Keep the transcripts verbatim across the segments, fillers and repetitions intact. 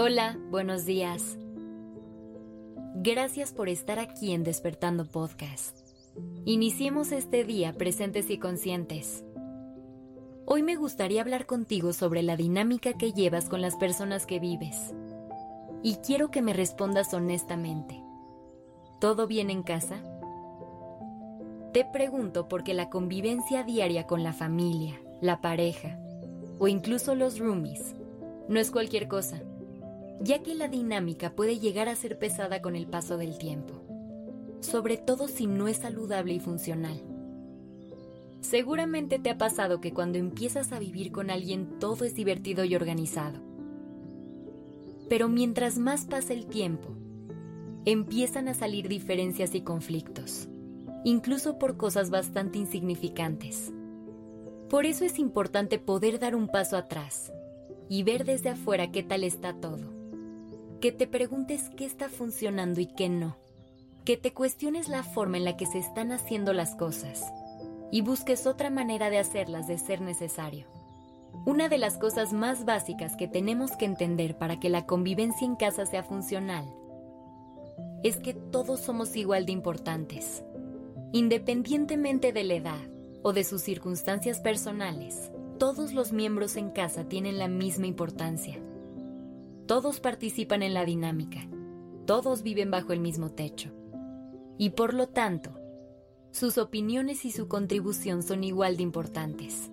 Hola, buenos días. Gracias por estar aquí en Despertando Podcast. Iniciemos este día presentes y conscientes. Hoy me gustaría hablar contigo sobre la dinámica que llevas con las personas que vives. Y quiero que me respondas honestamente. ¿Todo bien en casa? Te pregunto porque la convivencia diaria con la familia, la pareja o incluso los roomies no es cualquier cosa, ya que la dinámica puede llegar a ser pesada con el paso del tiempo, sobre todo si no es saludable y funcional. Seguramente te ha pasado que cuando empiezas a vivir con alguien todo es divertido y organizado. Pero mientras más pasa el tiempo, empiezan a salir diferencias y conflictos, incluso por cosas bastante insignificantes. Por eso es importante poder dar un paso atrás y ver desde afuera qué tal está todo. Que te preguntes qué está funcionando y qué no. Que te cuestiones la forma en la que se están haciendo las cosas y busques otra manera de hacerlas de ser necesario. Una de las cosas más básicas que tenemos que entender para que la convivencia en casa sea funcional es que todos somos igual de importantes. Independientemente de la edad o de sus circunstancias personales, todos los miembros en casa tienen la misma importancia. Todos participan en la dinámica, todos viven bajo el mismo techo. Y por lo tanto, sus opiniones y su contribución son igual de importantes.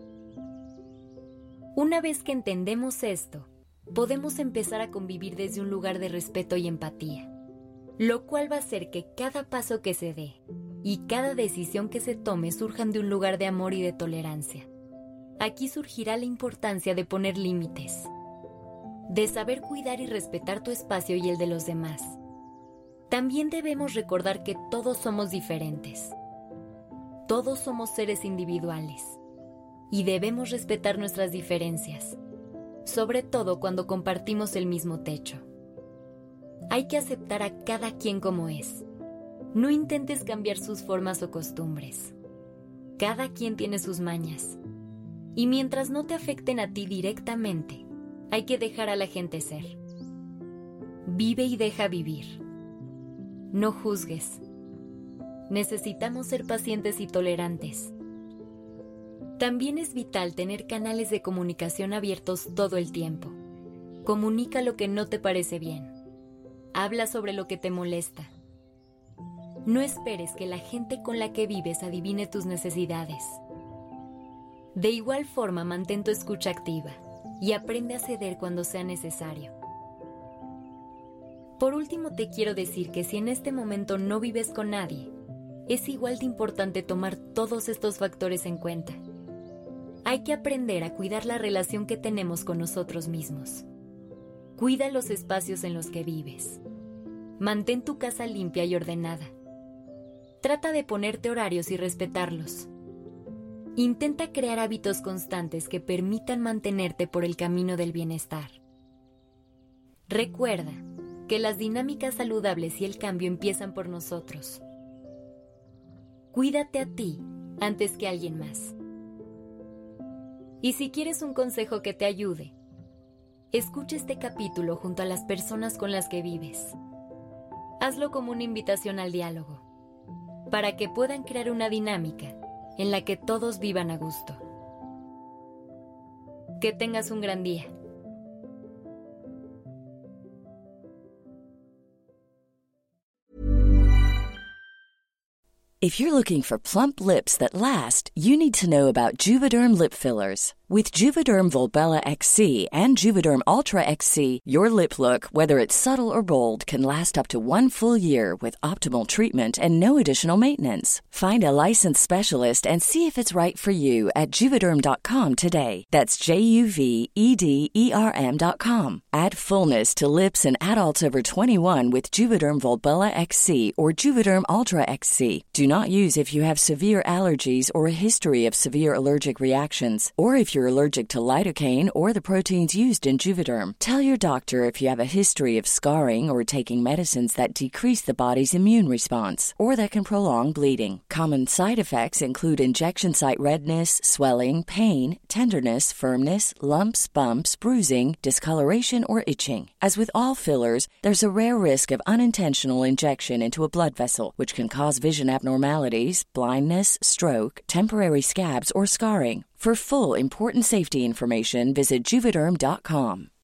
Una vez que entendemos esto, podemos empezar a convivir desde un lugar de respeto y empatía, lo cual va a hacer que cada paso que se dé y cada decisión que se tome surjan de un lugar de amor y de tolerancia. Aquí surgirá la importancia de poner límites, de saber cuidar y respetar tu espacio y el de los demás. También debemos recordar que todos somos diferentes. Todos somos seres individuales y debemos respetar nuestras diferencias, sobre todo cuando compartimos el mismo techo. Hay que aceptar a cada quien como es. No intentes cambiar sus formas o costumbres. Cada quien tiene sus mañas. Y mientras no te afecten a ti directamente, hay que dejar a la gente ser. Vive y deja vivir. No juzgues. Necesitamos ser pacientes y tolerantes. También es vital tener canales de comunicación abiertos todo el tiempo. Comunica lo que no te parece bien. Habla sobre lo que te molesta. No esperes que la gente con la que vives adivine tus necesidades. De igual forma, mantén tu escucha activa y aprende a ceder cuando sea necesario. Por último, te quiero decir que si en este momento no vives con nadie, es igual de importante tomar todos estos factores en cuenta. Hay que aprender a cuidar la relación que tenemos con nosotros mismos. Cuida los espacios en los que vives. Mantén tu casa limpia y ordenada. Trata de ponerte horarios y respetarlos. Intenta crear hábitos constantes que permitan mantenerte por el camino del bienestar. Recuerda que las dinámicas saludables y el cambio empiezan por nosotros. Cuídate a ti antes que a alguien más. Y si quieres un consejo que te ayude, escucha este capítulo junto a las personas con las que vives. Hazlo como una invitación al diálogo, para que puedan crear una dinámica en la que todos vivan a gusto. Que tengas un gran día. If you're looking for plump lips that last, you need to know about Juvederm lip fillers. With Juvederm Volbella X C and Juvederm Ultra X C, your lip look, whether it's subtle or bold, can last up to one full year with optimal treatment and no additional maintenance. Find a licensed specialist and see if it's right for you at Juvederm dot com today. That's J U V E D E R M dot com. Add fullness to lips in adults over twenty-one with Juvederm Volbella X C or Juvederm Ultra X C. Do not use if you have severe allergies or a history of severe allergic reactions, or if you're you're allergic to lidocaine or the proteins used in Juvederm. Tell your doctor if you have a history of scarring or taking medicines that decrease the body's immune response or that can prolong bleeding. Common side effects include injection site redness, swelling, pain, tenderness, firmness, lumps, bumps, bruising, discoloration, or itching. As with all fillers, there's a rare risk of unintentional injection into a blood vessel, which can cause vision abnormalities, blindness, stroke, temporary scabs, or scarring. For full, important safety information, visit Juvederm dot com.